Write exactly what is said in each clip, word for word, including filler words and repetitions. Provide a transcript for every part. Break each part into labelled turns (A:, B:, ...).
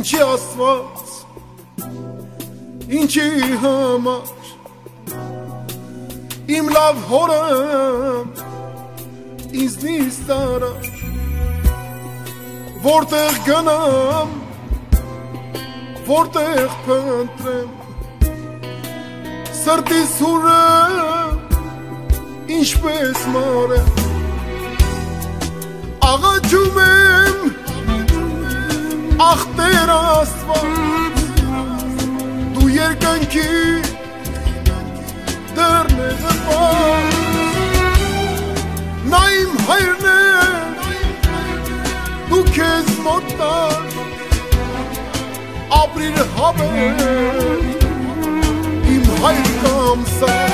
A: Ինչի Աստված, ինչի համար, իմ լավ հորը ինձնից տարար, որտեղ գնամ, որտեղ փնտրեմ, սրտիս հուրը ինչպես մարեմ, աղաչում եմ, ախ Տեր Աստված, դու երկնքի դռն ես բաց, նա իմ հայրն է, դու քեզ մոտ տար, ապրիր հավերք, իմ հայր կամսար,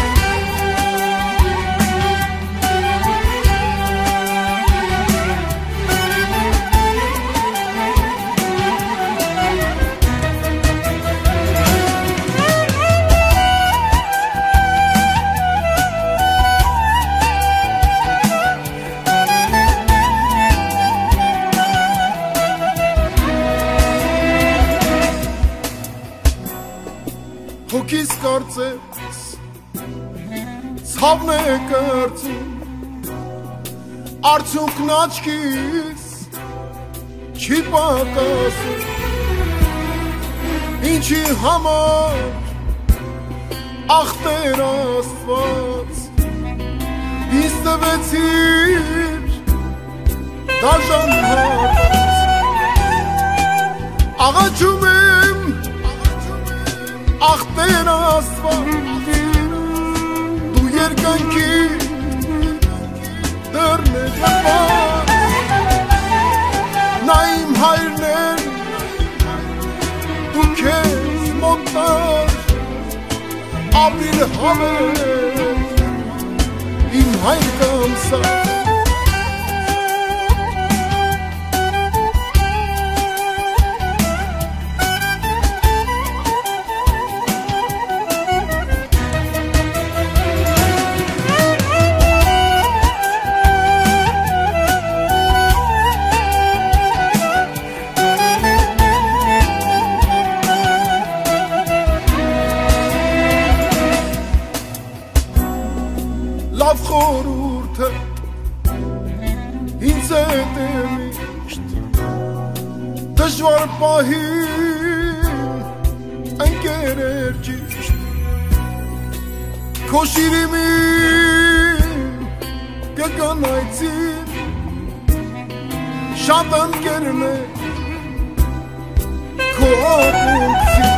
A: հոգիս կարծես, ցավն է կարծում, արդյունքն աչքիս չի պակասում, ինչի համար, ախ Տեր Աստված, ինձ տվեցիր դաժան հարված, աղաչում եմ, ախ Տեր Աստված, դու երկնքի դռն ես բաց, նա իմ հայրն է, դու քեզ մոտ տար, ապրիր հավերք, իմ հայր կամսար, լավ խորհուրդը ինձ հետ է միշտ, դժվար պահին ընկեր էր ճիշտ, քո շիրիմին կկանայցին, շատ ընկերն է քո ակունքցին,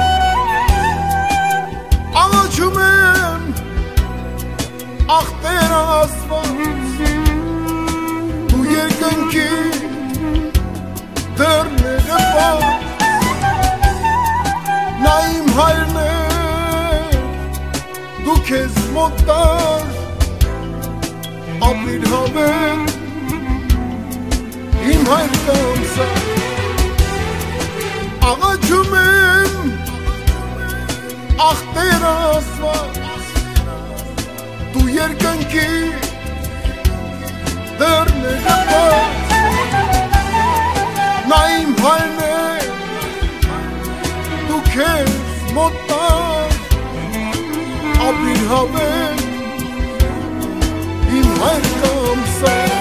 A: աղաչում եմ, ախ Տեր Աստված, դու երկնքի դռն ես բաց, նա իմ հայրն է, դու քեզ մոտ տար, ապրիր հավերք, իմ հայր կամսար, աղաչում եմ, ախ Տեր Աստված, դու երկնքի դռն ես բաց, նա իմ հայրն է, դու քեզ մոտ տար, ապրիր հավերք, իմ հայր կամսար,